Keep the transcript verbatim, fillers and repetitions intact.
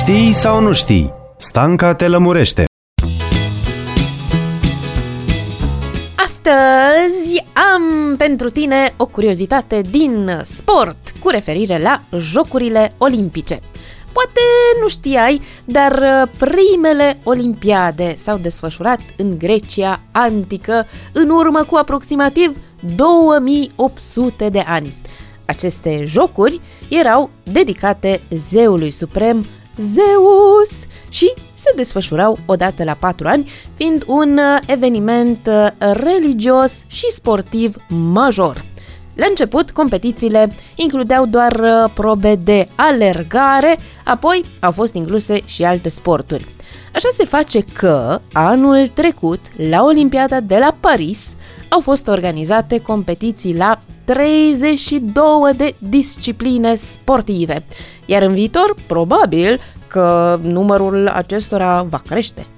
Știi sau nu știi? Stanca te lămurește. Astăzi am pentru tine o curiozitate din sport cu referire la Jocurile Olimpice. Poate nu știai, dar primele olimpiade s-au desfășurat în Grecia antică în urmă cu aproximativ două mii opt sute de ani. Aceste jocuri erau dedicate zeului suprem Zeus și se desfășurau odată la patru ani, fiind un eveniment religios și sportiv major. La început, competițiile includeau doar probe de alergare, apoi au fost incluse și alte sporturi. Așa se face că, anul trecut, la Olimpiada de la Paris, au fost organizate competiții la treizeci și două de discipline sportive, iar în viitor, probabil că numărul acestora va crește.